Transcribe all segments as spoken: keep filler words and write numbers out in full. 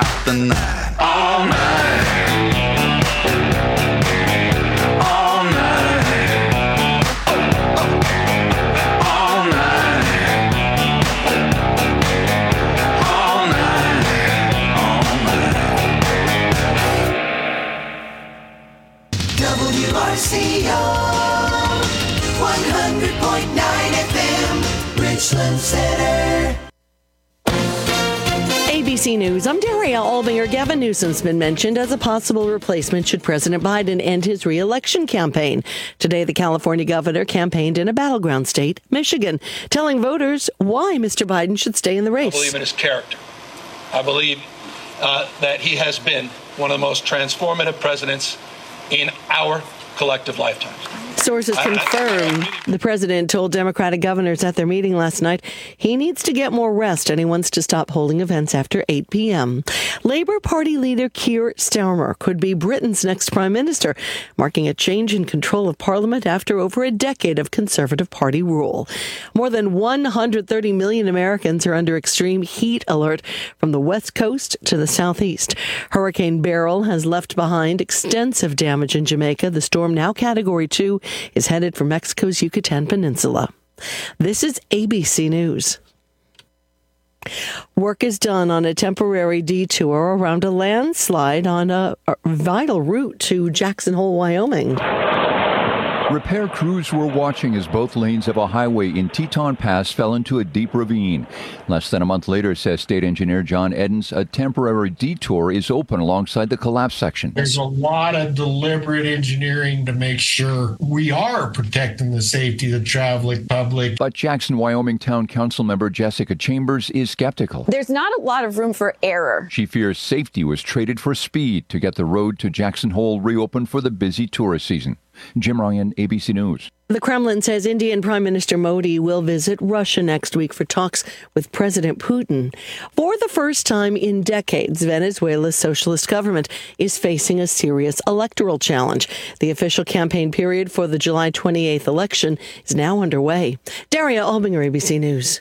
throughout the night. All night. All night. All night. All night. All night. W R C O one hundred point nine F M, Richland Center. A B C News, I'm Daria Albinger. Gavin Newsom's been mentioned as a possible replacement should President Biden end his re-election campaign. Today, the California governor campaigned in a battleground state, Michigan, telling voters why Mister Biden should stay in the race. I believe in his character. I believe uh, that he has been one of the most transformative presidents in our collective lifetimes. Sources confirm the president told Democratic governors at their meeting last night he needs to get more rest and he wants to stop holding events after eight p.m. Labour Party leader Keir Starmer could be Britain's next prime minister, marking a change in control of Parliament after over a decade of Conservative Party rule. More than one hundred thirty million Americans are under extreme heat alert from the west coast to the southeast. Hurricane Beryl has left behind extensive damage in Jamaica. The storm, now Category two, is headed for Mexico's Yucatan Peninsula. This is A B C News. Work is done on a temporary detour around a landslide on a, a vital route to Jackson Hole, Wyoming. Repair crews were watching as both lanes of a highway in Teton Pass fell into a deep ravine. Less than a month later, says State Engineer John Edens, a temporary detour is open alongside the collapsed section. There's a lot of deliberate engineering to make sure we are protecting the safety of the traveling public. But Jackson, Wyoming Town Council member Jessica Chambers is skeptical. There's not a lot of room for error. She fears safety was traded for speed to get the road to Jackson Hole reopened for the busy tourist season. Jim Ryan, A B C News. The Kremlin says Indian Prime Minister Modi will visit Russia next week for talks with President Putin. For the first time in decades, Venezuela's socialist government is facing a serious electoral challenge. The official campaign period for the July twenty-eighth election is now underway. Daria Albinger, A B C News.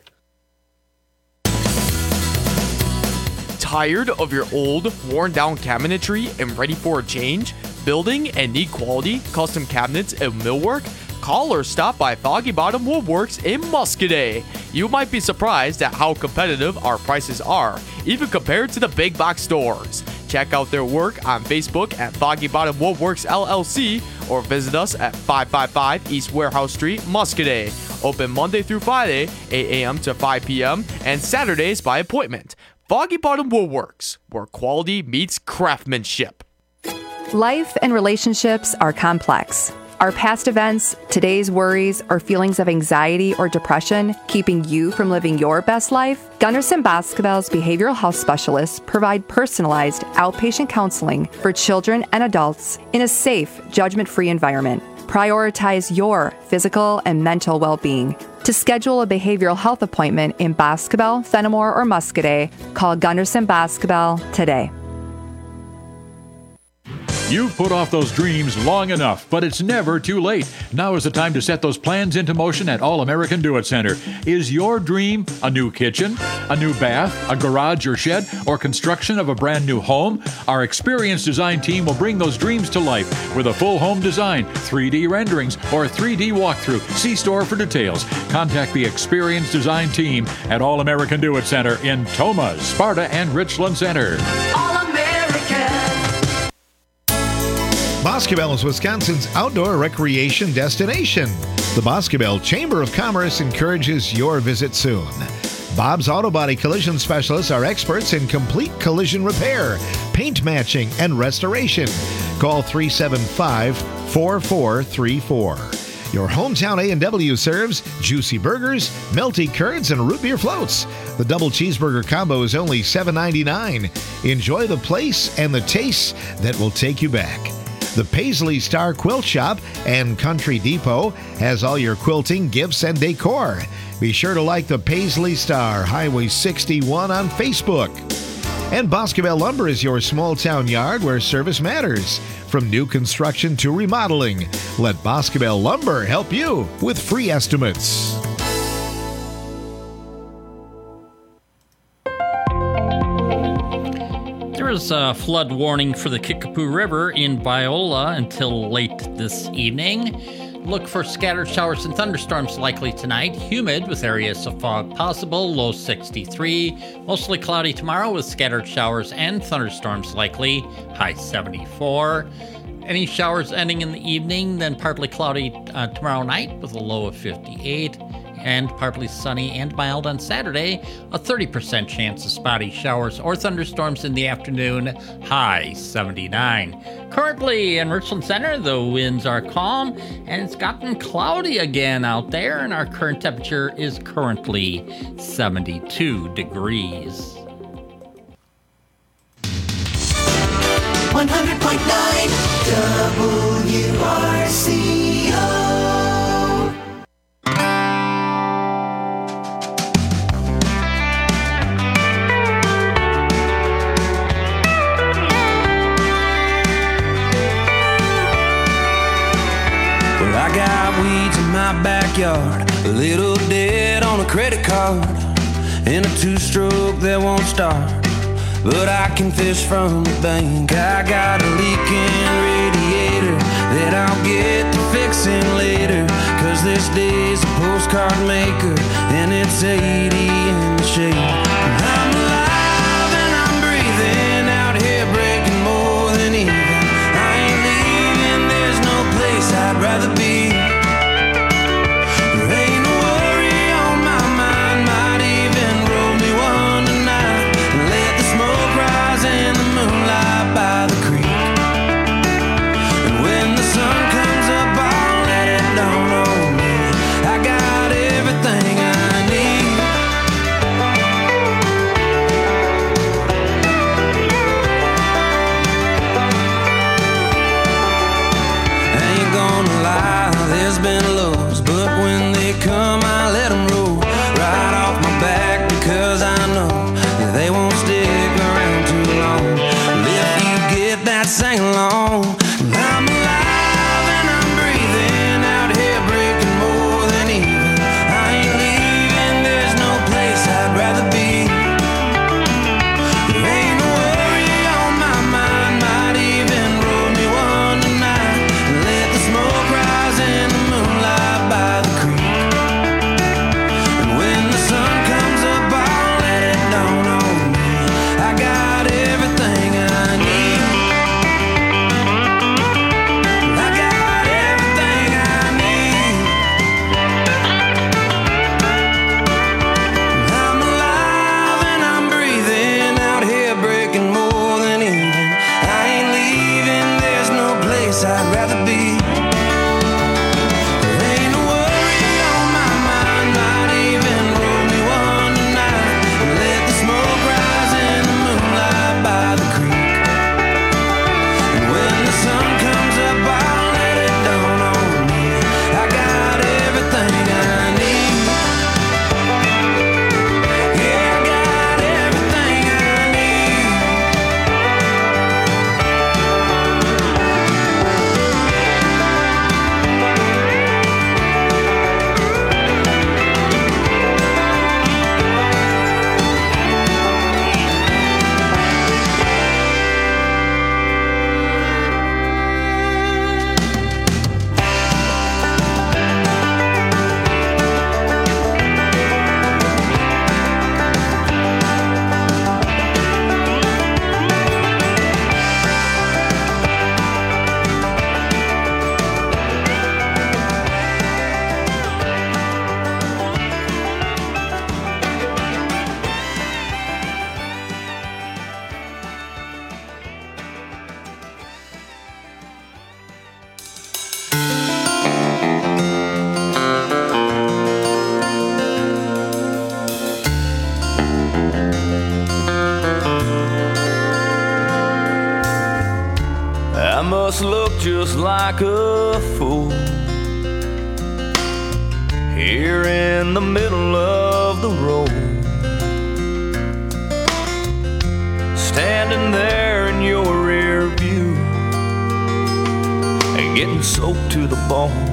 Tired of your old, worn-down cabinetry and ready for a change? Building and need quality custom cabinets and millwork? Call or stop by Foggy Bottom Woodworks in Muscadet. You might be surprised at how competitive our prices are, even compared to the big box stores. Check out their work on Facebook at Foggy Bottom Woodworks L L C or visit us at five five five East Warehouse Street, Muscadet. Open Monday through Friday, eight a.m. to five p.m. and Saturdays by appointment. Foggy Bottom Woodworks, where quality meets craftsmanship. Life and relationships are complex. Are past events, today's worries, or feelings of anxiety or depression keeping you from living your best life? Gunderson Boscobel's behavioral health specialists provide personalized outpatient counseling for children and adults in a safe, judgment-free environment. Prioritize your physical and mental well-being. To schedule a behavioral health appointment in Boscobel, Fenimore, or Muscadet, call Gunderson Boscobel today. You've put off those dreams long enough, but it's never too late. Now is the time to set those plans into motion at All American Do-It Center. Is your dream a new kitchen, a new bath, a garage or shed, or construction of a brand new home? Our experienced design team will bring those dreams to life with a full home design, three D renderings, or a three D walkthrough. See store for details. Contact the experienced design team at All American Do-It Center in Thomas, Sparta, and Richland Center. Boscobel is Wisconsin's outdoor recreation destination. The Boscobel Chamber of Commerce encourages your visit soon. Bob's Auto Body Collision Specialists are experts in complete collision repair, paint matching, and restoration. Call three seven five, four four three four. Your hometown A and W serves juicy burgers, melty curds, and root beer floats. The double cheeseburger combo is only seven ninety-nine. Enjoy the place and the taste that will take you back. The Paisley Star Quilt Shop and Country Depot has all your quilting, gifts, and decor. Be sure to like the Paisley Star, Highway sixty-one on Facebook. And Boscobel Lumber is your small town yard where service matters. From new construction to remodeling, let Boscobel Lumber help you with free estimates. There is a flood warning for the Kickapoo River in Biola until late this evening. Look for scattered showers and thunderstorms likely tonight. Humid with areas of fog possible, low sixty-three. Mostly cloudy tomorrow with scattered showers and thunderstorms likely, high seventy-four. Any showers ending in the evening, then partly cloudy uh, tomorrow night with a low of fifty-eight. And partly sunny and mild on Saturday, a thirty percent chance of spotty showers or thunderstorms in the afternoon, high seventy-nine. Currently in Richland Center, the winds are calm and it's gotten cloudy again out there, and our current temperature is currently seventy-two degrees. one hundred point nine W R C O. I got weeds in my backyard, a little debt on a credit card, and a two-stroke that won't start, but I can fish from the bank. I got a leaking radiator that I'll get to fixing later, cause this day's a postcard maker, and it's eighty in the shade. I'm alive and I'm breathing out here, breaking more than even. I ain't leaving, there's no place I'd rather be. Sing along. I'm alive and I'm breathing out here, breaking more than even. I ain't leaving, there's no place I'd rather be. There ain't no worry on my mind, might even roll me one tonight. Let the smoke rise in the moonlight by the creek. And when the sun comes up, I'll let it dawn on me. I got everything I need. I'd rather be. There ain't no worry on my mind, might even roll me one tonight. Let the smoke rise in the moonlight by the creek. And when the sun comes up, I'll let it dawn on me. I got everything I need. Yeah, I got everything I need. I must look just like a fool here in the middle of the road, standing there in your rear view and getting soaked to the bone.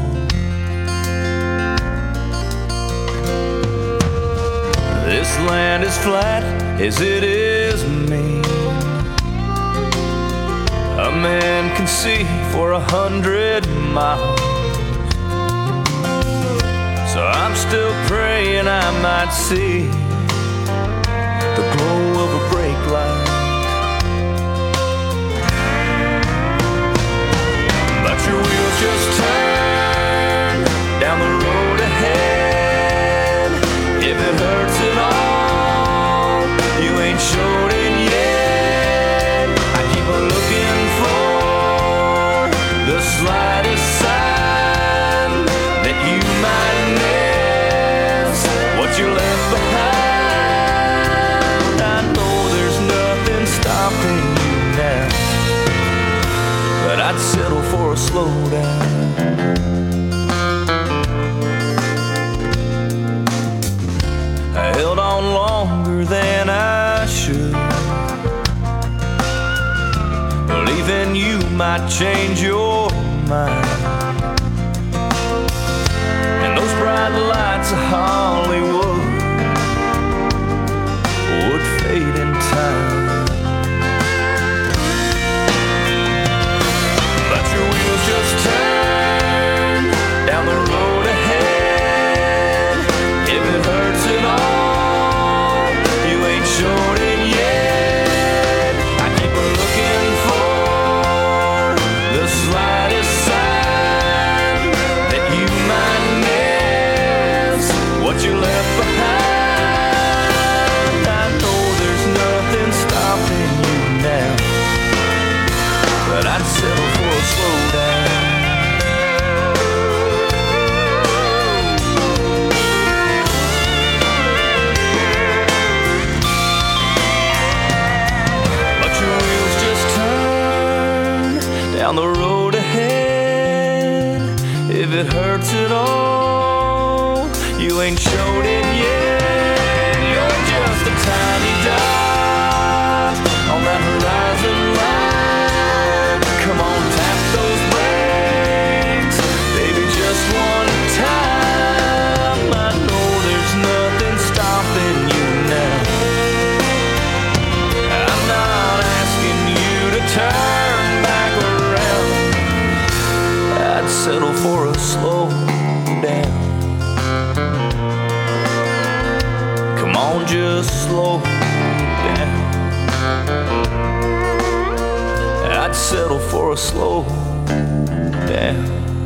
This land is flat as it is mean. can see for a hundred miles. So I'm still praying I might see the glow of a brake light. But your wheels just turn down the road ahead. If it hurts at all, you ain't showed it yet. I keep looking for the slightest sign that you might miss what you left behind. I know there's nothing stopping you now, but I'd settle for a slow down. I held on longer than I should, believing you might change your mind. And those bright lights of Hollywood would fade in time. But your wheels just turn down the road ahead. If it hurts at all, you ain't showed it yet. I keep looking for the slightest sign that you might miss what you left behind. I know there's nothing stopping you now, but I'd settle for a slow down. But your wheels just turn down the road ahead. If it hurts at all, you ain't showed it yet. You're just a tiny dot on that horizon line. Come on, tap those brakes, baby, just one time. I know there's nothing stopping you now. I'm not asking you to turn back around. I'd settle for a slow down. Come on, just slow down. I'd settle for a slow down.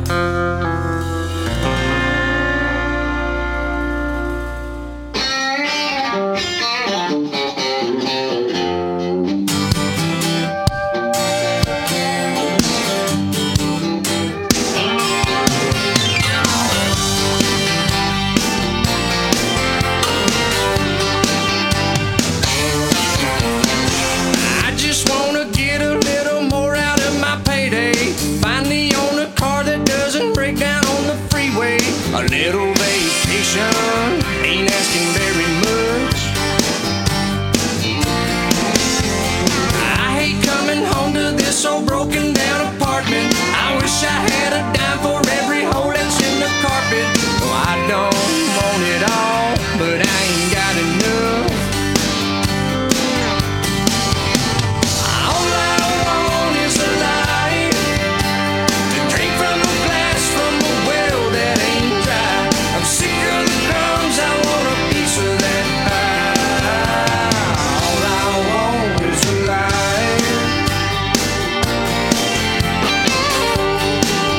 I just wanna get a little more out of my payday. Finally own a car that doesn't break down on the freeway. A little vacation, ain't asking very much. I hate coming home to this old broken down apartment. I wish I had a dime for every hole that's in the carpet. No, I don't want it all, but I ain't got enough. All I want is a life to drink from a glass from a well that ain't dry. I'm sick of the crumbs, I want a piece of that pie. All I want is a life.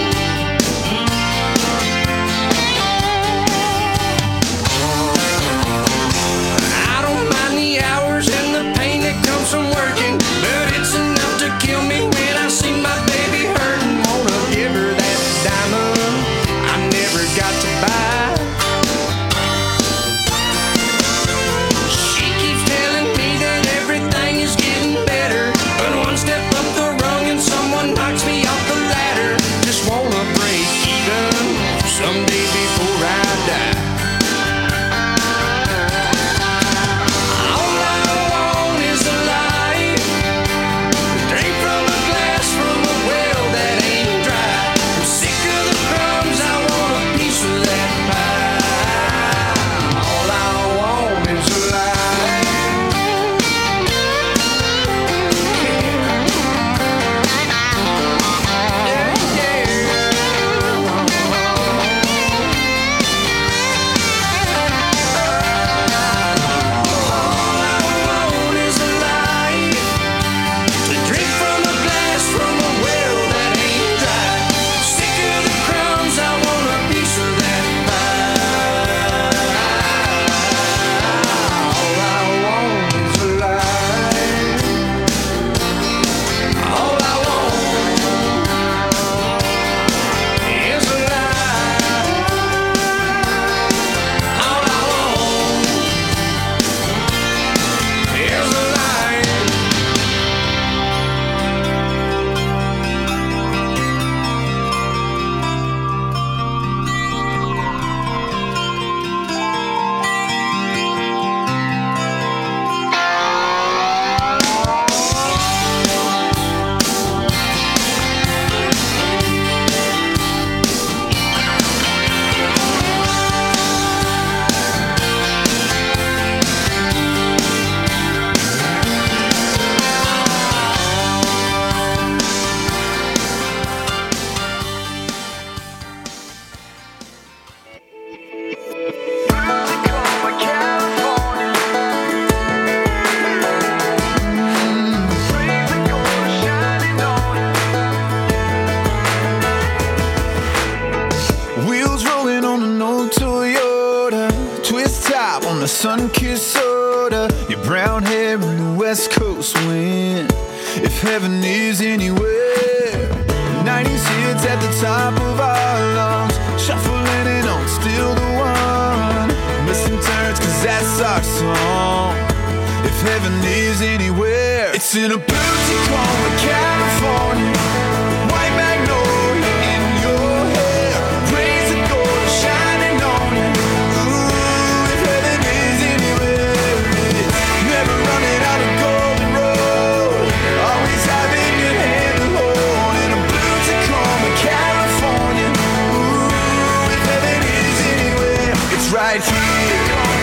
If heaven is anywhere, nineties hits at the top of our lungs, shuffling and on still the one, missing turns cause that's our song. If heaven is anywhere, it's in a blue Tacoma, California, white magnolia in your hair, rays of gold shining on you. Ooh, if heaven is anywhere, it's never running out of golden road, always having your hand to hold. In a blue Tacoma, California, ooh, if heaven is anywhere, it's right here.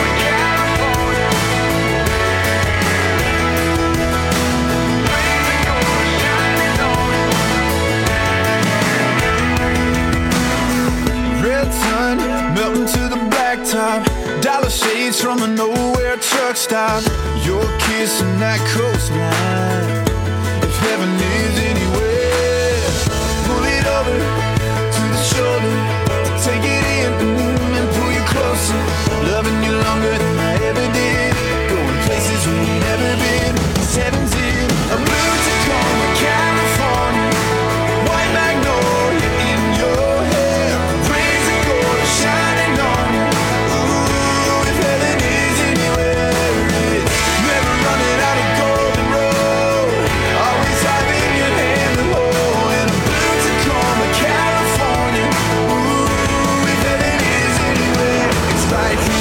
Melting to the blacktop, dollar shades from a nowhere truck stop. Your kiss and that coastline. If heaven is anywhere, pull it over to the shoulder, take it in mm, and pull you closer. Loving you longer than I ever did, going places we ain't never been. Heaven's in a blue Tacoma, California, white magnolia in your hair, rays of gold shining on you. Ooh, if heaven is anywhere, it's never running out of golden road, always having your hand to hold. In a blue Tacoma, California, ooh, if heaven is anywhere, it's right here.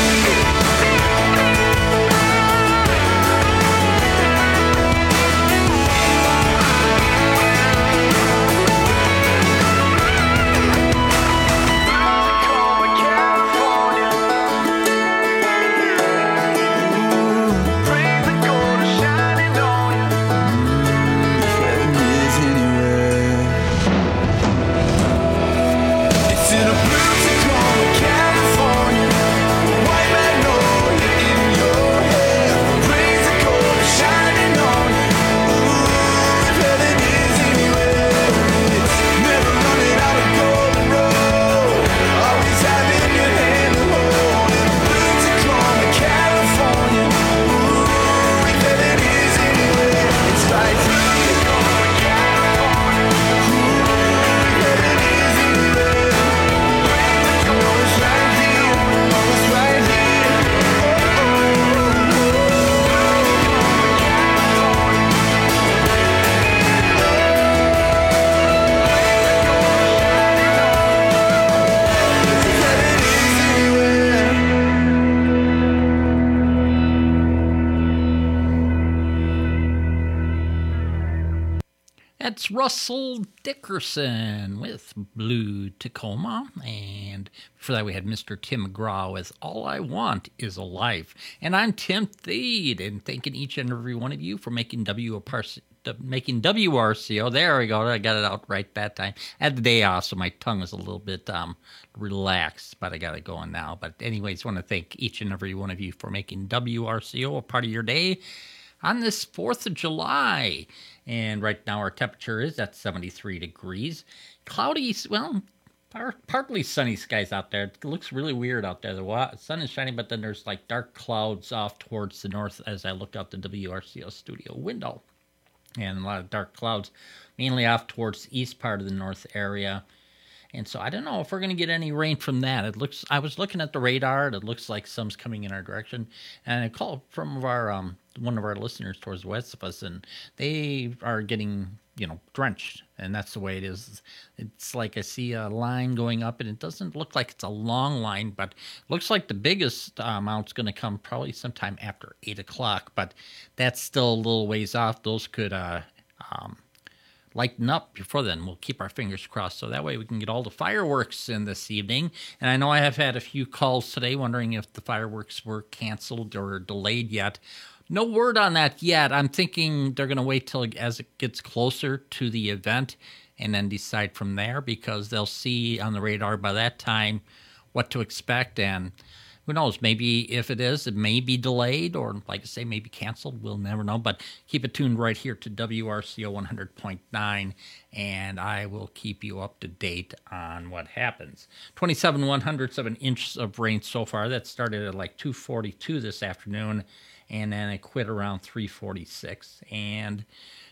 That's Russell Dickerson with Blue Tacoma. And before that, we had Mister Tim McGraw with All I Want Is a Life. And I'm Tim Thede, and thanking each and every one of you for making W making W R C O. There we go. I got it out right that time. I had the day off, so my tongue was a little bit um, relaxed, but I got it going now. But anyways, I want to thank each and every one of you for making W R C O a part of your day on this fourth of July. And right now our temperature is at seventy-three degrees. Cloudy, well, par- partly sunny skies out there. It looks really weird out there. The wa- sun is shining, but then there's like dark clouds off towards the north as I look out the W R C O studio window. And a lot of dark clouds, mainly off towards the east part of the north area. And so I don't know if we're going to get any rain from that. It looks. I was looking at the radar. And it looks like some's coming in our direction. And I called from our um, one of our listeners towards the west of us, and they are getting, you know, drenched. And that's the way it is. It's like I see a line going up, and it doesn't look like it's a long line, but it looks like the biggest uh, amount's going to come probably sometime after eight o'clock. But that's still a little ways off. Those could uh, um, lighten up before then. We'll keep our fingers crossed so that way we can get all the fireworks in this evening. And I know I have had a few calls today wondering if the fireworks were canceled or delayed yet. No word on that yet. I'm thinking they're going to wait till as it gets closer to the event and then decide from there, because they'll see on the radar by that time what to expect. And who knows, maybe if it is, it may be delayed or, like I say, maybe canceled. We'll never know. But keep it tuned right here to W R C O one hundred point nine, and I will keep you up to date on what happens. twenty-seven one hundredths of an inch of rain so far. That started at like two forty-two this afternoon, and then it quit around three forty-six. And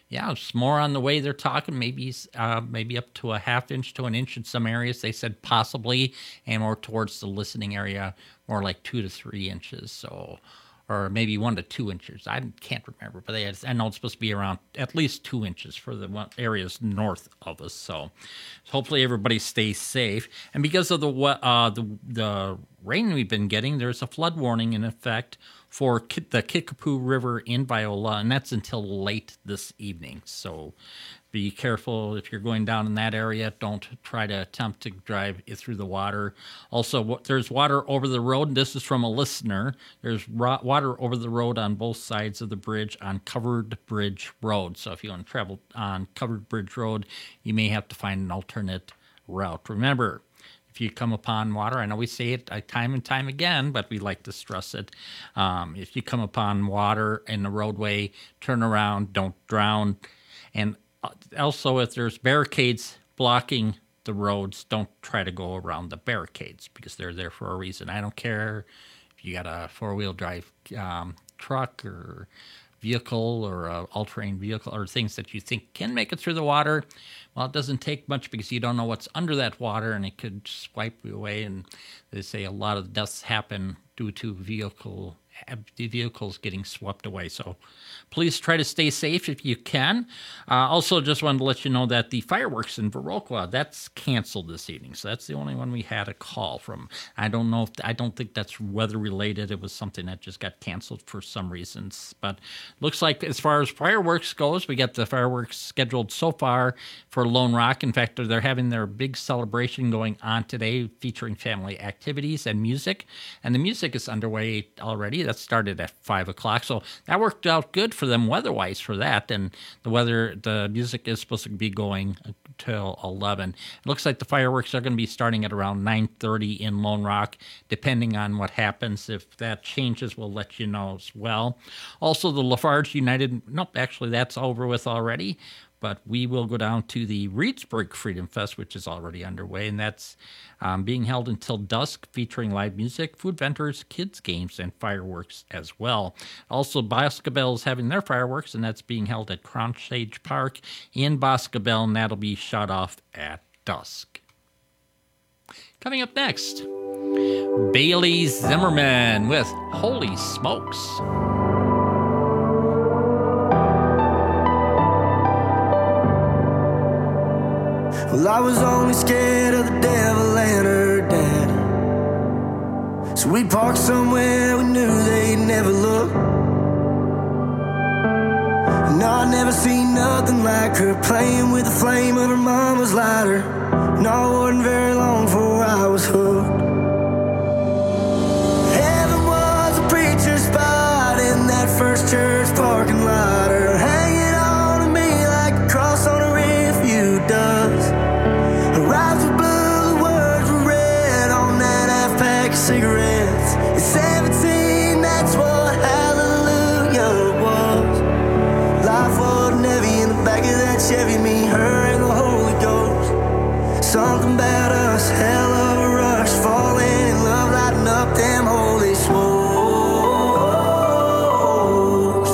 Yeah, it's more on the way they're talking, maybe uh, maybe up to a half inch to an inch in some areas. They said possibly, and more towards the listening area, more like two to three inches. So, or maybe one to two inches. I can't remember, but they had, I know it's supposed to be around at least two inches for the one, areas north of us. So, hopefully everybody stays safe. And because of the uh, the the rain we've been getting, there's a flood warning in effect for the Kickapoo River in Viola, and that's until late this evening. So be careful if you're going down in that area. Don't try to attempt to drive through the water. Also, there's water over the road. This is from a listener. There's water over the road on both sides of the bridge on Covered Bridge Road. So if you want to travel on Covered Bridge Road, you may have to find an alternate route. Remember, if you come upon water, I know we say it time and time again, but we like to stress it. Um, if you come upon water in the roadway, turn around, don't drown. And also, if there's barricades blocking the roads, don't try to go around the barricades because they're there for a reason. I don't care if you got a four-wheel drive um, truck or vehicle or a all-terrain vehicle or things that you think can make it through the water. Well, it doesn't take much because you don't know what's under that water, and it could swipe you away. And they say a lot of deaths happen due to vehicle the vehicles getting swept away. So please try to stay safe if you can. Uh, also, just wanted to let you know that the fireworks in Viroqua, that's canceled this evening. So that's the only one we had a call from. I don't know if, I don't think that's weather related. It was something that just got canceled for some reasons. But looks like as far as fireworks goes, we got the fireworks scheduled so far for Lone Rock. In fact, they're having their big celebration going on today featuring family activities and music. And the music is underway already. That started at five o'clock. So that worked out good for them weather-wise for that. And the weather, the music is supposed to be going till eleven. It looks like the fireworks are going to be starting at around nine thirty in Lone Rock, depending on what happens. If that changes, we'll let you know as well. Also, the Lafarge United, nope, actually that's over with already. But we will go down to the Reedsburg Freedom Fest, which is already underway, and that's um, being held until dusk, featuring live music, food vendors, kids' games, and fireworks as well. Also, Boscobel is having their fireworks, and that's being held at Crown Sage Park in Boscobel, and that'll be shut off at dusk. Coming up next, Bailey Zimmerman with Holy Smokes. Well, I was only scared of the devil and her dad, so we parked somewhere we knew they'd never look. And I'd never seen nothing like her, playing with the flame of her mama's lighter. And I wasn't very long before I was hooked. Heaven was a preacher's spot in that first church parking lot, her hanging on to me like a cross on a rearview does. Her eyes were blue, the words were red on that half pack of cigarettes. At seventeen, that's what hallelujah was. Life wasn't heavy in the back of that Chevy, me, her, and the Holy Ghost. Something about us, hell of a rush, falling in love, lighting up them holy smokes.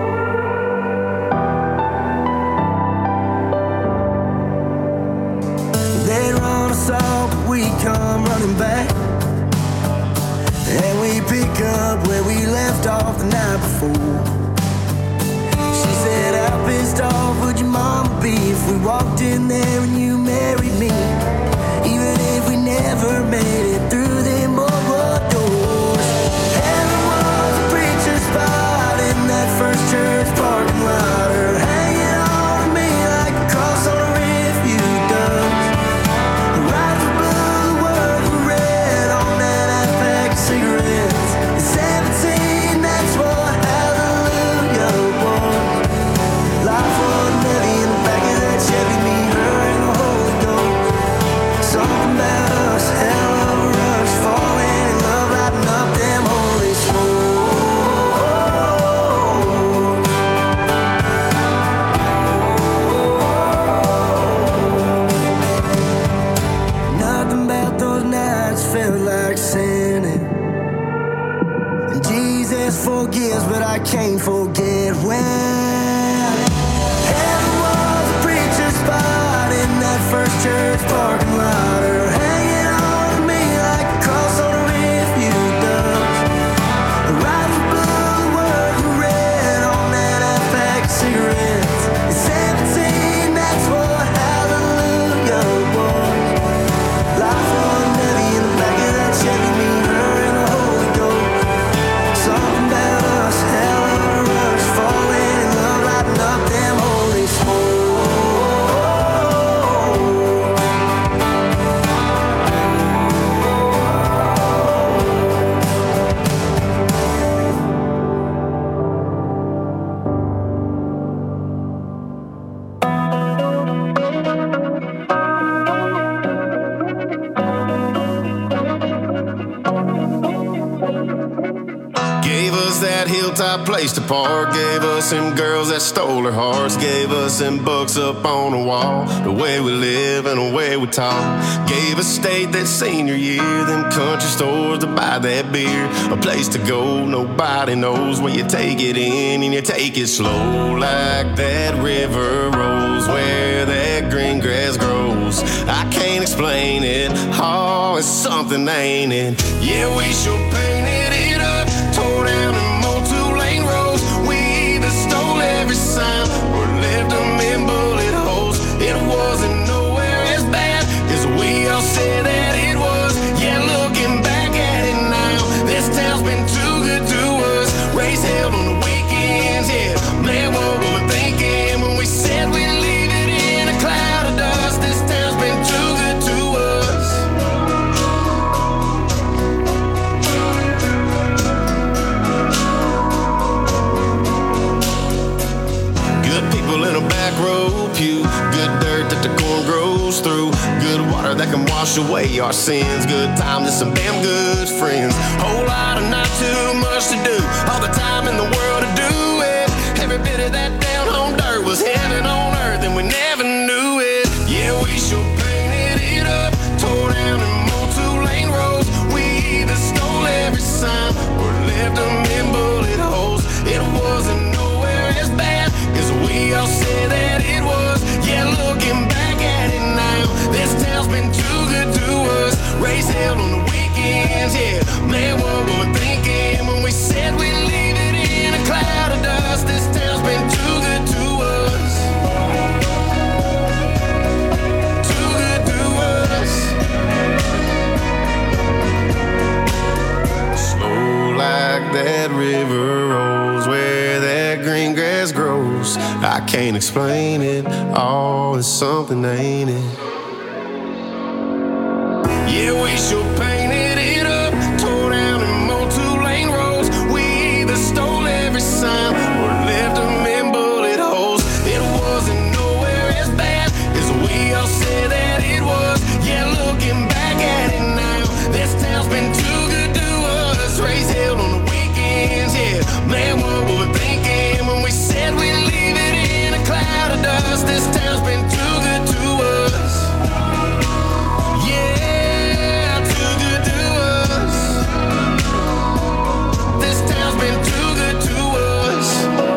They'd run us off, but we come running back, and we pick up where we left off the night before. She said, how pissed off would your mama be if we walked in there and you married me, even if we never made it through them boardwalk doors. Heaven was a preacher's spot in that first church parking lot, her hanging on to me like a cross on a rearview does. Her eyes were blue, the words were red on that half pack of cigarettes. At seventeen, that's what hallelujah was. Life wasn't heavy in the back of that Chevy, me, her, hilltop place to park. Gave us them girls that stole our hearts. Gave us them books up on the wall. The way we live and the way we talk. Gave us state that senior year. Them country stores to buy that beer. A place to go, nobody knows. Where you take it in and you take it slow. Like that river rolls where that green grass grows. I can't explain it. Oh, it's something, ain't it? Yeah, we sure painted it up. Tore down and mowed two-lane roads. We either stole every sign or left them in bullet holes. It wasn't nowhere as bad as we all said that it was. Yeah, looking back at it now, this town's been too good to us. Race held on the weekends, yeah. Man, what were we thinking when we said we'd leave it in a cloud of dust? This town's been too good to us. Good people in a back row pew. Good dirt that the corn grows through. Good water that can wash away our sins. Good times and some damn good friends. Whole lot of not too much to do. All the time in the world to do it. Every bit of that down home dirt was heaven on earth and we never knew it. Yeah, we sure painted it up. Tore down and mowed two-lane roads. We either stole every sign or left them in bullet holes. It wasn't nowhere as bad as we all said that it was. Yeah, looking back at it now, this town's been too good to us. Race held on the weekends, yeah. Man, what were we thinking when we said we'd leave it in a cloud of dust? This town's been too good to us. Too good to us. Slow like that river rolls where that green grass grows. I can't explain it. Oh, it's something, ain't it? Yeah, we sure painted it up. Tore down and mowed two-lane roads. We either stole every sign or left them in bullet holes. It wasn't nowhere as bad as we all said that it was. Yeah, looking back at it now, this town's been too good to us. Race held on the weekends, yeah. Man, what were we thinking when we said we'd leave it in a cloud of dust? This town's been too good to us. Yeah, too good to us. This town's been too good to us.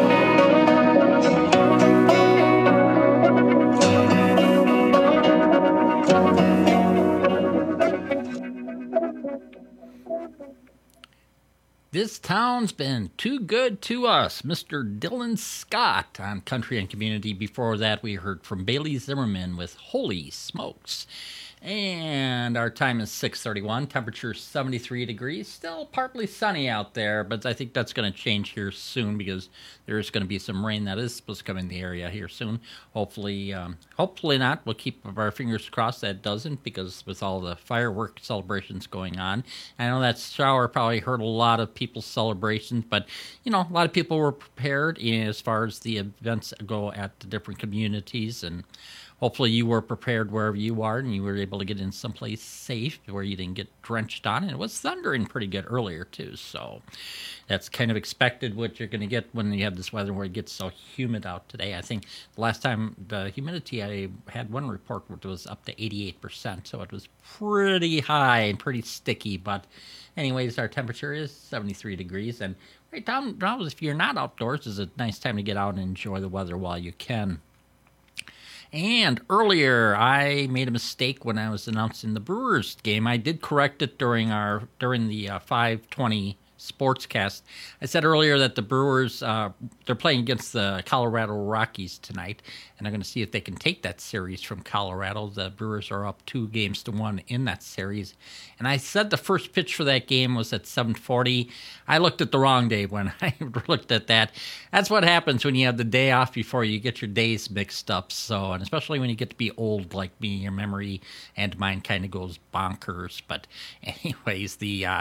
This town's been too good to us. Mister Dylan Scott on Country and Community. Before that, we heard from Bailey Zimmerman with Holy Smokes. And our time is six thirty-one, temperature seventy-three degrees. Still partly sunny out there, but I think that's going to change here soon because there's going to be some rain that is supposed to come in the area here soon. Hopefully, um, hopefully not. We'll keep our fingers crossed that doesn't, because with all the firework celebrations going on, I know that shower probably hurt a lot of people's celebrations, but, you know, a lot of people were prepared as far as the events go at the different communities, and hopefully you were prepared wherever you are and you were able to get in someplace safe where you didn't get drenched on. And it was thundering pretty good earlier, too. So that's kind of expected what you're going to get when you have this weather where it gets so humid out today. I think the last time the humidity, I had one report where it was up to eighty-eight percent. So it was pretty high and pretty sticky. But anyways, our temperature is seventy-three degrees. And right down, if you're not outdoors, it's a nice time to get out and enjoy the weather while you can. And earlier, I made a mistake when I was announcing the Brewers game. I did correct it during our during the uh, five twenty Sportscast. I said earlier that the Brewers, uh, they're playing against the Colorado Rockies tonight, and they're going to see if they can take that series from Colorado. The Brewers are up two games to one in that series. And I said the first pitch for that game was at seven forty. I looked at the wrong day when I looked at that. That's what happens when you have the day off before you get your days mixed up. So, and especially when you get to be old like me, your memory and mine kind of goes bonkers. But anyways, the uh,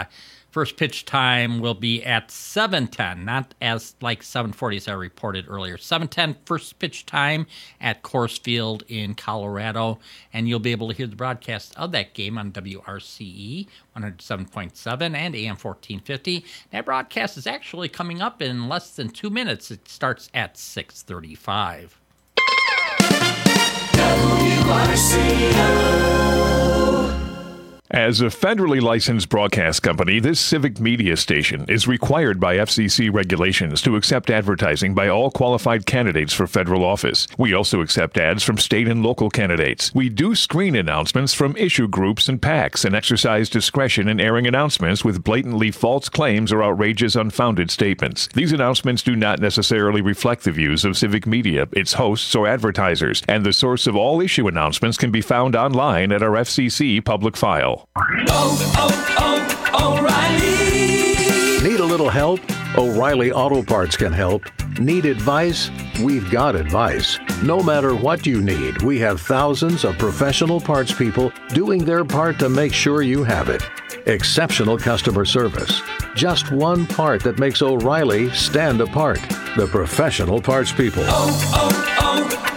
First pitch time will be at seven ten, not as like seven forty as I reported earlier. seven ten first pitch time at Coors Field in Colorado, and you'll be able to hear the broadcast of that game on W R C E one oh seven point seven and A M fourteen fifty. That broadcast is actually coming up in less than two minutes. It starts at six thirty-five. W R C O. As a federally licensed broadcast company, this civic media station is required by F C C regulations to accept advertising by all qualified candidates for federal office. We also accept ads from state and local candidates. We do screen announcements from issue groups and PACs and exercise discretion in airing announcements with blatantly false claims or outrageous unfounded statements. These announcements do not necessarily reflect the views of civic media, its hosts, or advertisers, and the source of all issue announcements can be found online at our F C C public file. Oh, oh, oh, O'Reilly! Need a little help? O'Reilly Auto Parts can help. Need advice? We've got advice. No matter what you need, we have thousands of professional parts people doing their part to make sure you have it. Exceptional customer service. Just one part that makes O'Reilly stand apart. The professional parts people. Oh,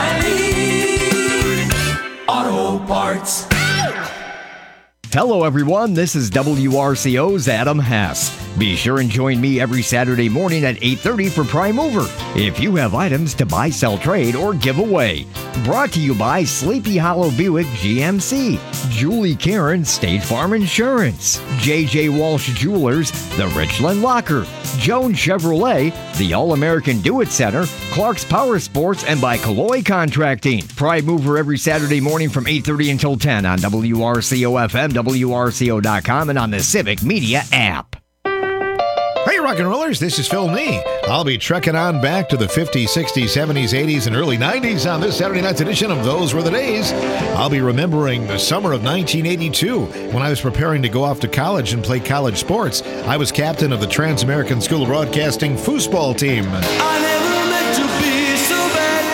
oh, oh, O'Reilly! Auto Parts. Hello, everyone. This is W R C O's Adam Hess. Be sure and join me every Saturday morning at eight thirty for Prime Mover. If you have items to buy, sell, trade, or give away. Brought to you by Sleepy Hollow Buick G M C, Julie Karen State Farm Insurance, J J Walsh Jewelers, The Richland Locker, Jones Chevrolet, the All-American Do-It Center, Clark's Power Sports, and by Calloy Contracting. Prime Mover every Saturday morning from eight thirty until ten on W R C O F M, W R C O dot com, and on the Civic Media app. Hey, rock and rollers, this is Phil Nee. I'll be trekking on back to the fifties, sixties, seventies, eighties, and early nineties on this Saturday night's edition of Those Were the Days. I'll be remembering the summer of nineteen eighty-two when I was preparing to go off to college and play college sports. I was captain of the Trans-American School of Broadcasting foosball team. I never meant to be so bad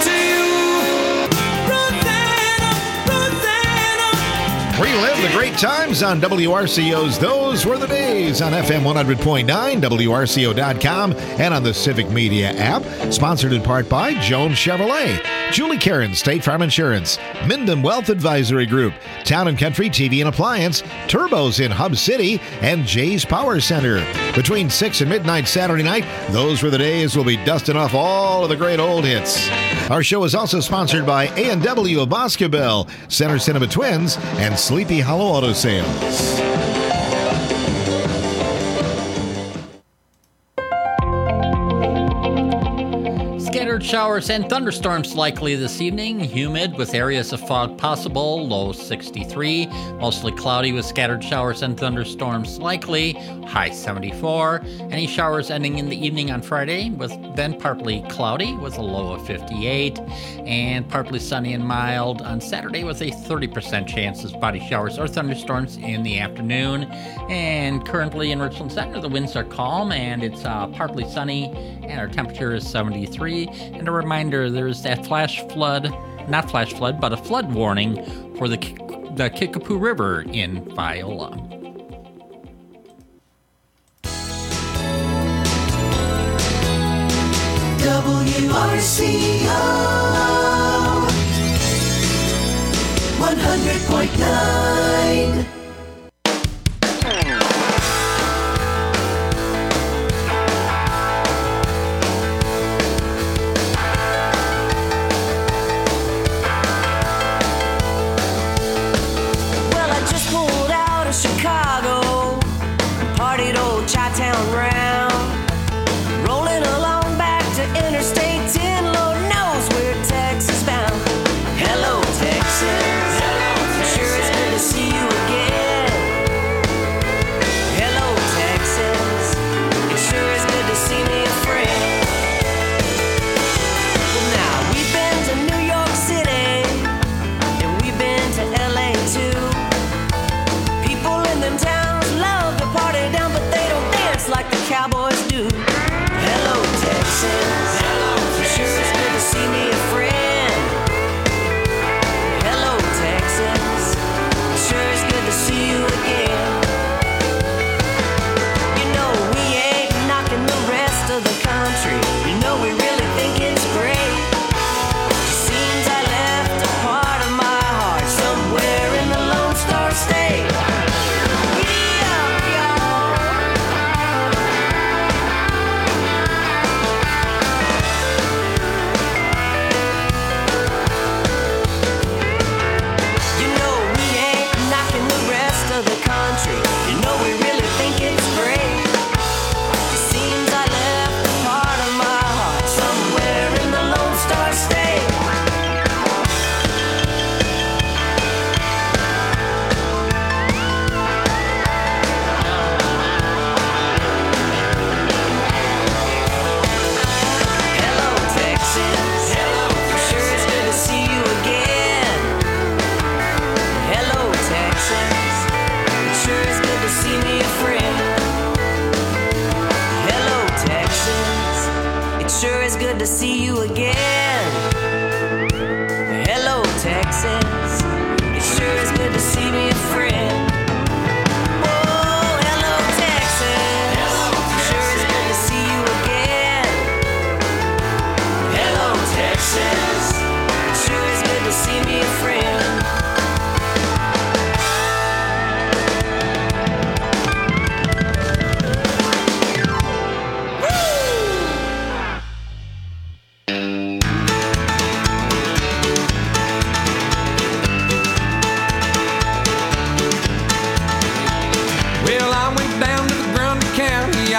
to you. Rosanna, Rosanna. Relive the great times on W R C O's Those Were the Days on F M one hundred point nine, W R C O dot com, and on the Civic Media app. Sponsored in part by Jones Chevrolet, Julie Karen State Farm Insurance, Minden Wealth Advisory Group, Town and Country T V and Appliance, Turbos in Hub City, and Jay's Power Center. Between six and midnight Saturday night, Those Were the Days will be dusting off all of the great old hits. Our show is also sponsored by A and W of Boscobel, Center Cinema Twins, and Sleepy Hollow Auto Sales. Scattered showers and thunderstorms likely this evening. Humid with areas of fog possible. Low sixty-three. Mostly cloudy with scattered showers and thunderstorms likely. High seventy-four. Any showers ending in the evening on Friday, with then partly cloudy with a low of fifty-eight. And partly sunny and mild on Saturday with a thirty percent chance of spotty showers or thunderstorms in the afternoon. And currently in Richland Center, the winds are calm and it's uh, partly sunny, and our temperature is seventy-three. And a reminder, there's that flash flood, not flash flood, but a flood warning for the, the Kickapoo River in Viola. W R C O one hundred point nine. Chicago, partied old Chi-Town round, rolling along back to Interstate ten, Lord knows we're Texas bound. Hello, Texas. Hello, Texas. Sure it's good to see you again.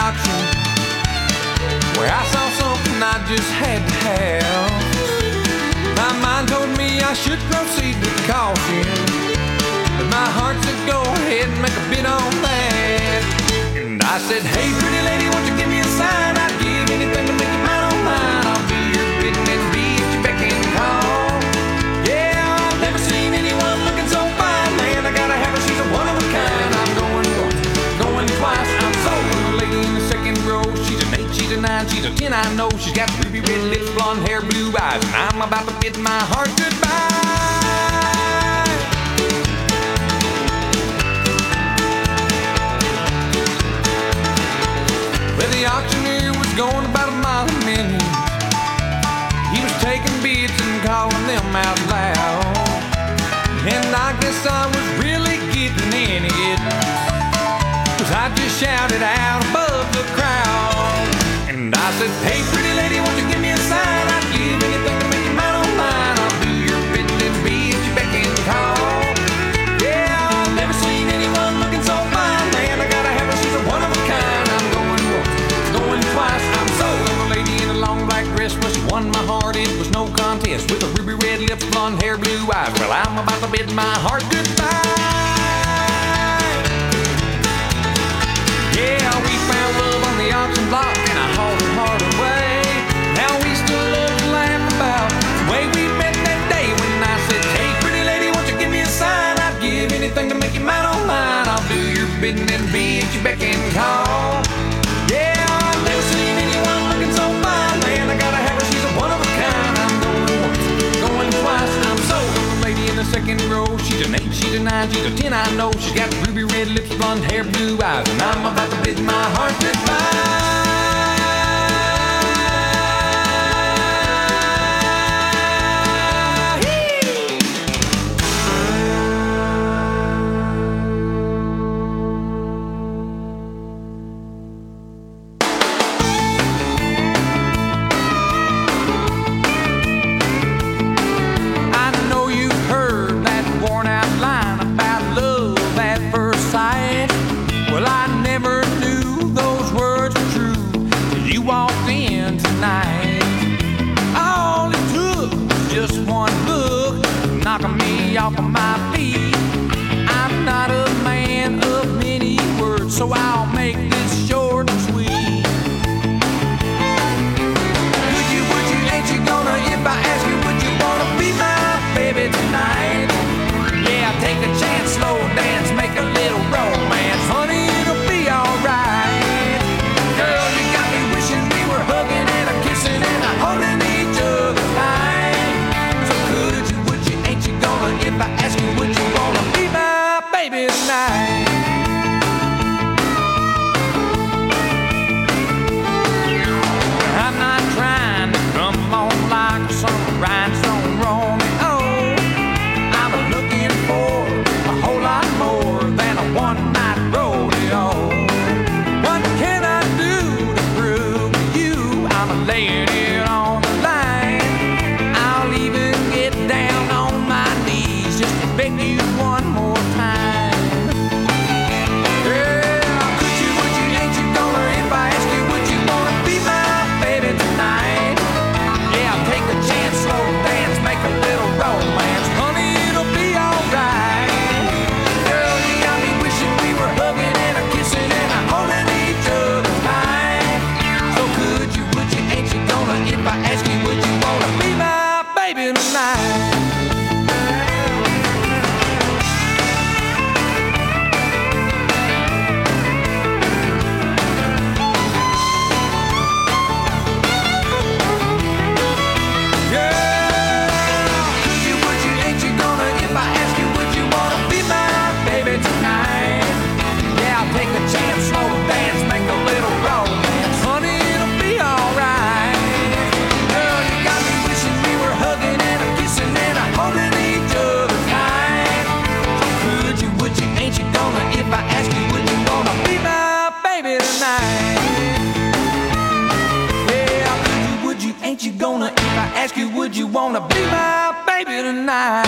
auction where I saw something I just had to have. My mind told me I should proceed with caution, but my heart said go ahead and make a bid on that. And I said, hey pretty lady, won't you give me a sign? I'd give anything to make you mine on mine. I'll be your bidding and be at your beck and call. Yeah, I've never seen anyone looking so fine. Man, I gotta have her, she's a one of a kind. I'm going once, going twice. I'm sold with a lady in the second row. She's an eight, she's a nine, she's a ten, I know. She's got ruby red lips, blonde hair, blue eyes, and I'm about to bid my heart goodbye. Well, the auctioneer was going about a mile a minute. He was taking bids and calling them out loud. And I guess I was really getting in it, 'cause I just shouted out above the crowd. And I said, hey pretty lady, won't you give me a sign? I'd give anything to make you mine on mine. I'll do your bidding and be at your beck and call. Yeah, I've never seen anyone looking so fine. Man, I gotta have her, she's a one of a kind. I'm going once, going twice. I'm sold on a lady in a long black dress. Well, she won my heart, it was no contest. With a ruby red lips, blonde hair, blue eyes. Well, I'm about to bid my heart goodbye. Yeah, we found love on the auction block and I hauled her heart away. Now we still love to laugh about the way we met that day when I said, hey pretty lady, won't you give me a sign? I'd give anything to make you mine on mine. I'll do your bidding and be at your beck and call. Yeah, I've never seen anyone looking so fine. Man, I gotta have her, she's a one of a kind. I'm going once, going twice. I'm sold on a lady in the second row. She's an eight, she's a nine, she's a ten, I know. She's got ruby red lips, blonde hair, blue eyes, and I'm about to bid my heart goodbye. Off of my feet. I'm not a man of many words, so I'll make this short and sweet. Would you, would you, ain't you gonna, if I ask you, would you wanna be my baby tonight? Yeah, take a chance, slow dance, make a little romance. Honey, it'll be alright. Girl, you got me wishing we were hugging and a kissing and a holding each other tight. So could you, would you, ain't you gonna, if I ask you, would you wanna be my baby tonight? I'm not trying to come on like some rhinestone Romeo. I'm looking for a whole lot more than a one-night rodeo. What can I do to prove to you I'm laying it on the line? I'll even get down on my knees just to beg you one more time. Girl, could you, would you, ain't you gonna, if I ask you, would you wanna be my baby tonight? Yeah, I'll take a chance, slow dance, make a little romance. Honey, it'll be alright. Girl, you got me wishing we were hugging and a kissing and a holding each other tight. So could you, would you, ain't you gonna, if I ask you, would you wanna be my baby tonight? Would you wanna be my baby tonight?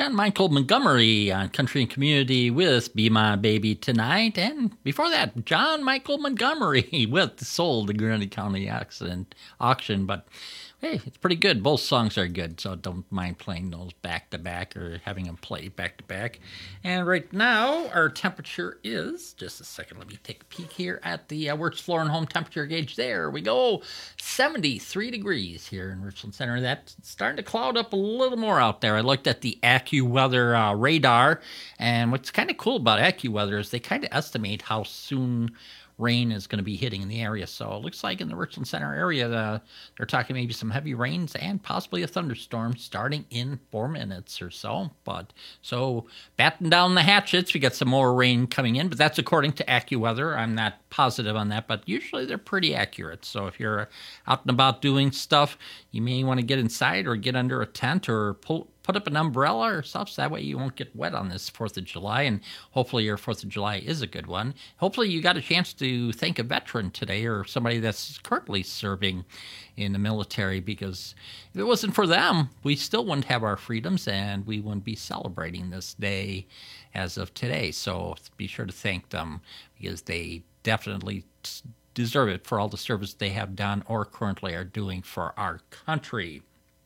John Michael Montgomery on Country and Community with Be My Baby Tonight. And before that, John Michael Montgomery with Soul, the Grundy County Accident Auction. But hey, it's pretty good. Both songs are good, so don't mind playing those back-to-back or having them play back-to-back. And right now, our temperature is, just a second, let me take a peek here at the uh, Wirtz Floor and Home temperature gauge. There we go, seventy-three degrees here in Richland Center. That's starting to cloud up a little more out there. I looked at the AccuWeather uh, radar, and what's kind of cool about AccuWeather is they kind of estimate how soon rain is going to be hitting in the area. So it looks like in the Richland Center area, uh, they're talking maybe some heavy rains and possibly a thunderstorm starting in four minutes or so. But so batten down the hatchets. We got some more rain coming in, but that's according to AccuWeather. I'm not positive on that, but usually they're pretty accurate. So if you're out and about doing stuff, you may want to get inside or get under a tent or pull put up an umbrella or stuff, so that way you won't get wet on this fourth of July, and hopefully your fourth of July is a good one. Hopefully you got a chance to thank a veteran today or somebody that's currently serving in the military, because if it wasn't for them, we still wouldn't have our freedoms and we wouldn't be celebrating this day as of today. So be sure to thank them, because they definitely deserve it for all the service they have done or currently are doing for our country.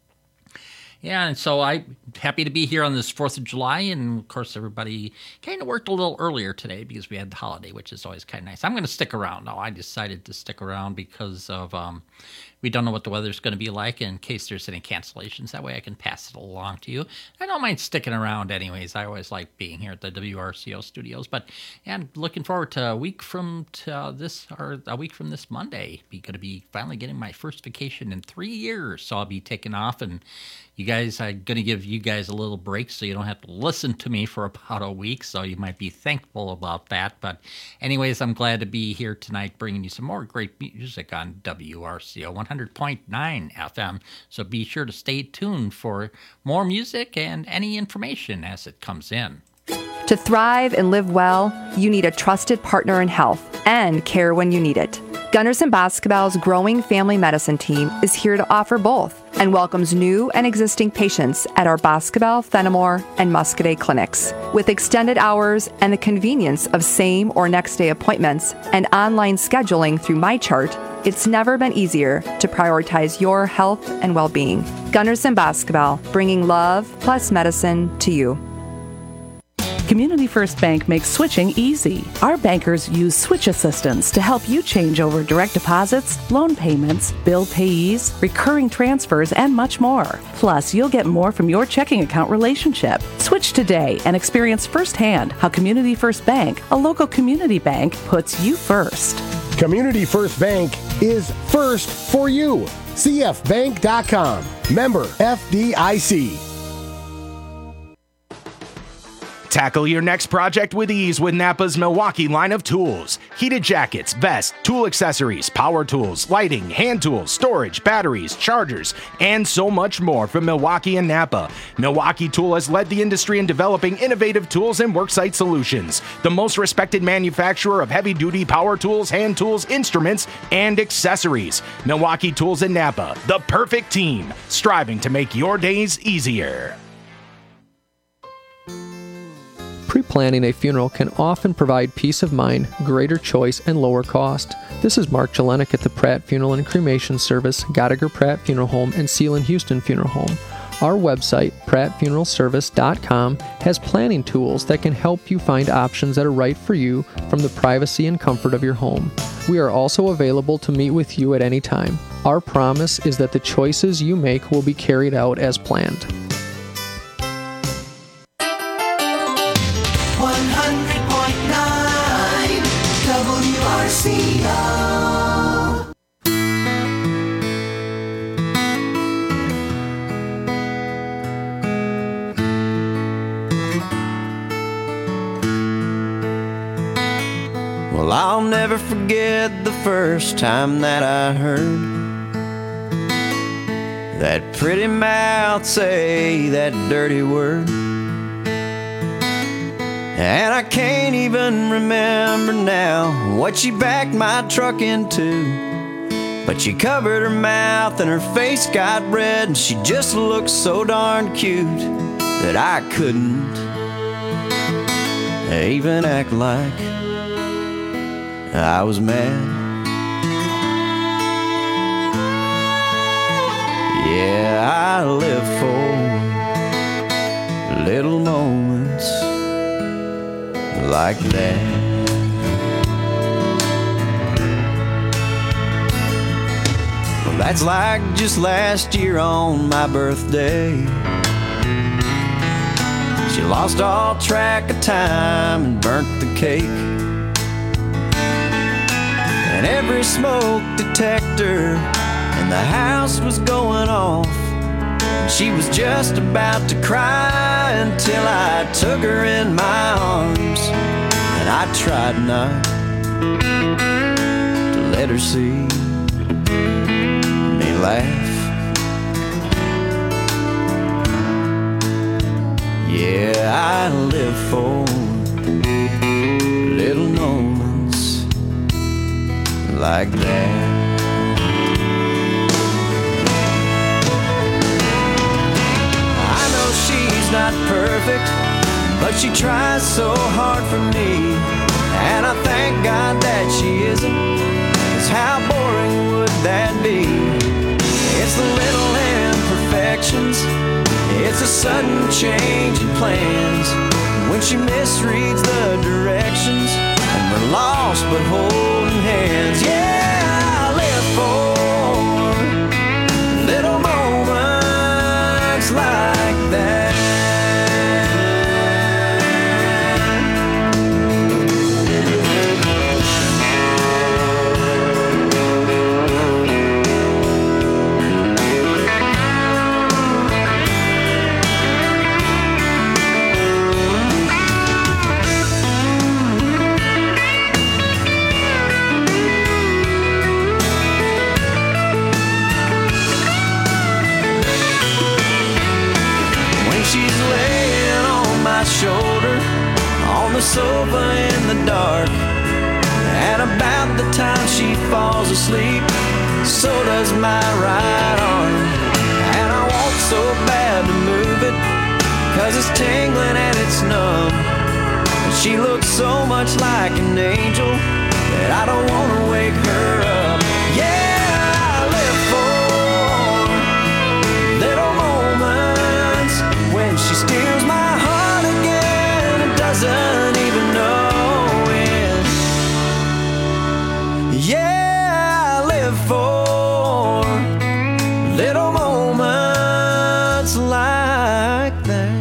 Yeah, and so I'm happy to be here on this fourth of July, and of course everybody kind of worked a little earlier today because we had the holiday, which is always kind of nice. I'm going to stick around. No, I decided to stick around because of um, we don't know what the weather's going to be like in case there's any cancellations. That way I can pass it along to you. I don't mind sticking around anyways. I always like being here at the W R C O studios, but yeah, I'm looking forward to a week from to, uh, this, or a week from this Monday. I'm going to be finally getting my first vacation in three years, so I'll be taking off, and you guys, I'm going to give you guys a little break so you don't have to listen to me for about a week, so you might be thankful about that. But anyways, I'm glad to be here tonight bringing you some more great music on W R C O one hundred point nine F M. So be sure to stay tuned for more music and any information as it comes in. To thrive and live well, you need a trusted partner in health and care when you need it. Gunderson Boscobel's growing family medicine team is here to offer both and welcomes new and existing patients at our Boscobel, Fenimore, and Muscadet clinics. With extended hours and the convenience of same or next day appointments and online scheduling through MyChart, it's never been easier to prioritize your health and well-being. Gunderson Boscobel, bringing love plus medicine to you. Community First Bank makes switching easy. Our bankers use switch assistance to help you change over direct deposits, loan payments, bill payees, recurring transfers, and much more. Plus, you'll get more from your checking account relationship. Switch today and experience firsthand how Community First Bank, a local community bank, puts you first. Community First Bank is first for you. C F bank dot com. Member F D I C. Tackle your next project with ease with Napa's Milwaukee line of tools. Heated jackets, vests, tool accessories, power tools, lighting, hand tools, storage, batteries, chargers, and so much more from Milwaukee and Napa. Milwaukee Tool has led the industry in developing innovative tools and worksite solutions. The most respected manufacturer of heavy-duty power tools, hand tools, instruments, and accessories. Milwaukee Tools and Napa, the perfect team, striving to make your days easier. Pre-planning a funeral can often provide peace of mind, greater choice, and lower cost. This is Mark Jelenik at the Pratt Funeral and Cremation Service, Gottlieb Pratt Funeral Home, and Seal and Houston Funeral Home. Our website, pratt funeral service dot com, has planning tools that can help you find options that are right for you from the privacy and comfort of your home. We are also available to meet with you at any time. Our promise is that the choices you make will be carried out as planned. one hundred point nine W R C O. Well, I'll never forget the first time that I heard that pretty mouth say that dirty word. And I can't even remember now what she backed my truck into, but she covered her mouth and her face got red, and she just looked so darn cute. that I couldn't even act like I was mad. Yeah, I live for little moments like that. Well, that's like just last year on my birthday. She lost all track of time and burnt the cake. And every smoke detector in the house was going off. And she was just about to cry until I took her in my arms. And I tried not to let her see me laugh. Yeah, I live for little moments like that. I know she's not perfect, but she tries so hard for me. And I thank God that she isn't, 'cause how boring would that be? It's the little imperfections, it's a sudden change in plans, when she misreads the directions and we're lost but holding hands. Yeah, I live for little moments like that. Shoulder on the sofa in the dark, and about the time she falls asleep, so does my right arm. And I want so bad to move it, 'cause it's tingling and it's numb. And she looks so much like an angel that I don't want to wake her up. Yeah, I live for little moments when she steals my heart again and doesn't even know it. Yeah, I live for little moments like that.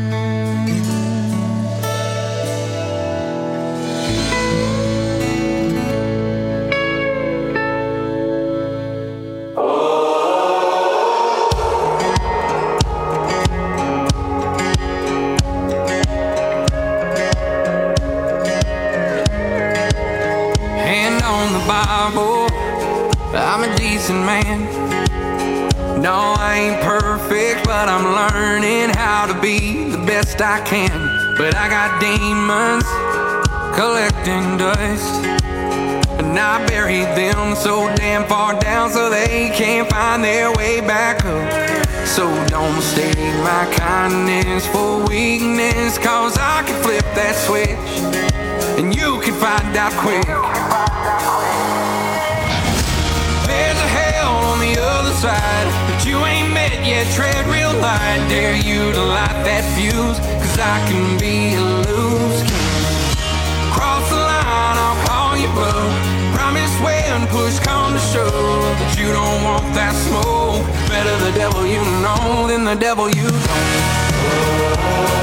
Bible, I'm a decent man. No, I ain't perfect, but I'm learning how to be the best I can. But I got demons collecting dust, and I buried them so damn far down so they can't find their way back up. So don't mistake my kindness for weakness, 'cause I can flip that switch and you can find out quick. There's a hell on the other side that you ain't met yet. Tread real light, dare you to light that fuse, 'cause I can be a loose cannon. Cross the line, I'll call you bluff. Promise when push come to shove that you don't want that smoke. Better the devil you know than the devil you don't.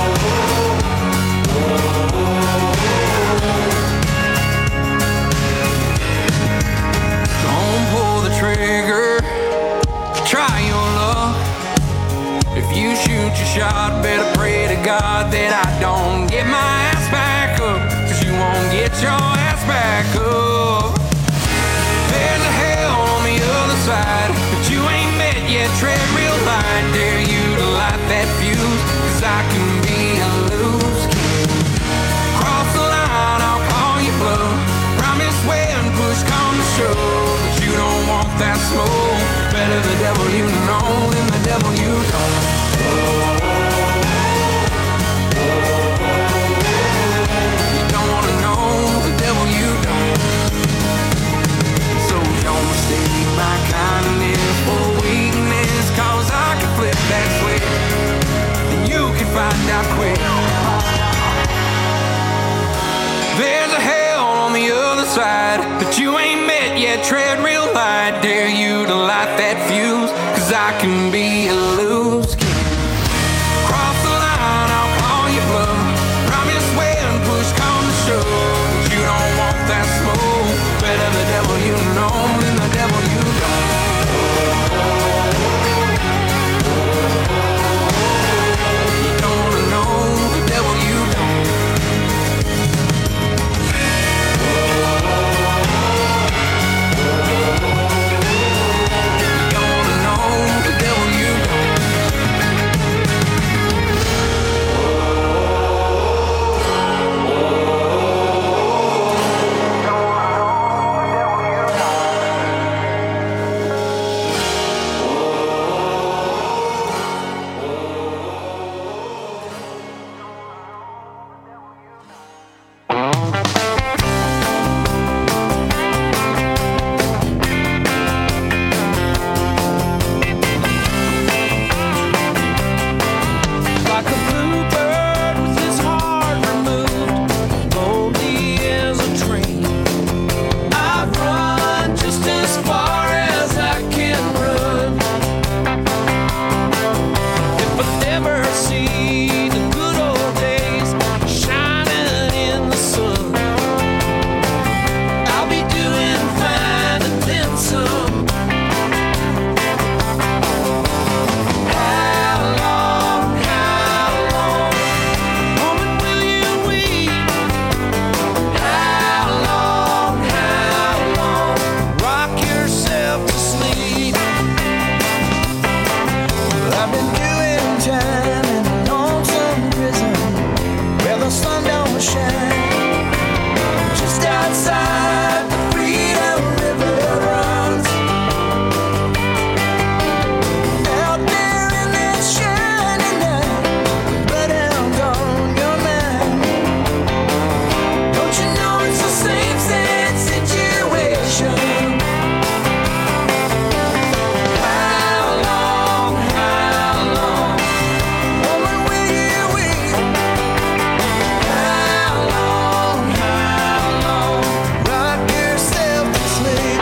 Trigger, try your luck. If you shoot your shot, better pray to God that I don't get my ass back up, 'cause you won't get your ass back up. There's a hell on the other side that you ain't met yet. Tread real light, dare you to light that fuse, 'cause I can be a loose cannon. Cross the line, I'll call you bluff. Promise when push come to shove that you don't want that smoke. Better the devil you know than the devil you don't. outside that you ain't met yet, tread real light. Dare you to light that fuse, cause I can be a loose cannon. Cross the line, I'll call you bluff. Promise when push come to shove, but you don't want that smoke. Better the devil you know than the devil you don't. You don't know the devil you don't. You don't know the devil you don't. Like a bluebird with his heart removed, lonely as a train. I run just as far as I can run. If I never see the good old days shining in the sun, I'll be doing fine and then some. How long, how long, woman, will you weep? How long, how long, rock yourself to sleep? I've been doing time in a lonesome prison where the sun don't shine. Just outside the Freedom River runs. Out there in that shining night, bloodhounds on your mind. Don't you know it's the same sad situation? How long, how long, woman, will you wait? How long, how long, rock yourself to sleep?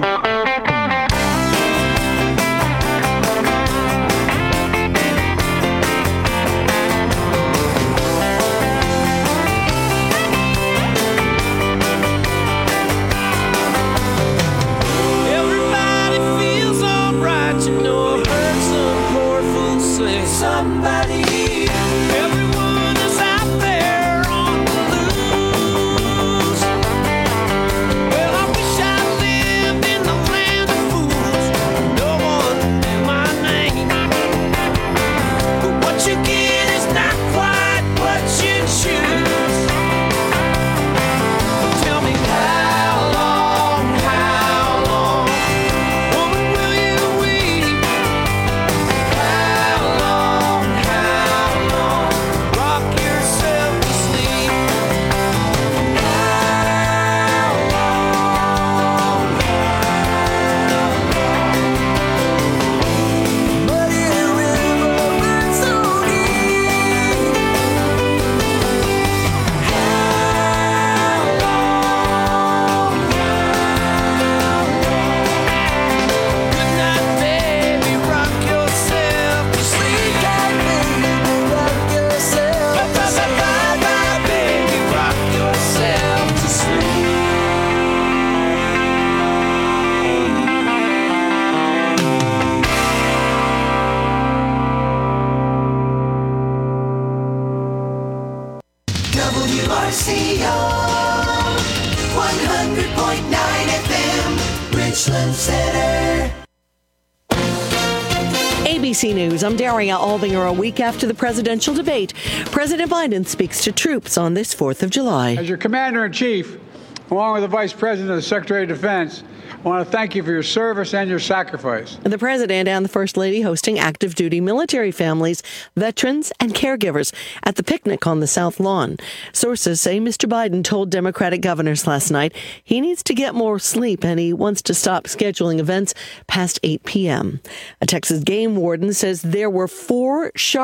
Everybody feels alright, you know. I've heard some poor fool say somebody. Everyone is out there on the loose. Well, I wish I lived in the land of fools. No one knew my name. But what you get is not quite what you choose. Tell me how long, how long, woman, will you weep? How long, how long, rock yourself to sleep? How long, muddy river runs so deep. How long, good night, baby, rock yourself to sleep. Good night, baby, rock yourself to sleep. Bye-bye, baby, rock yourself to sleep. W R C O one hundred point nine F M, Richland Center. A B C News, I'm Daria Albinger. A week after the presidential debate, President Biden speaks to troops on this fourth of July. As your commander-in-chief, along with the Vice President and the Secretary of Defense, I want to thank you for your service and your sacrifice. The President and the First Lady hosting active duty military families, veterans, and caregivers at the picnic on the South Lawn. Sources say Mister Biden told Democratic governors last night he needs to get more sleep and he wants to stop scheduling events past eight p.m. A Texas game warden says there were four sharp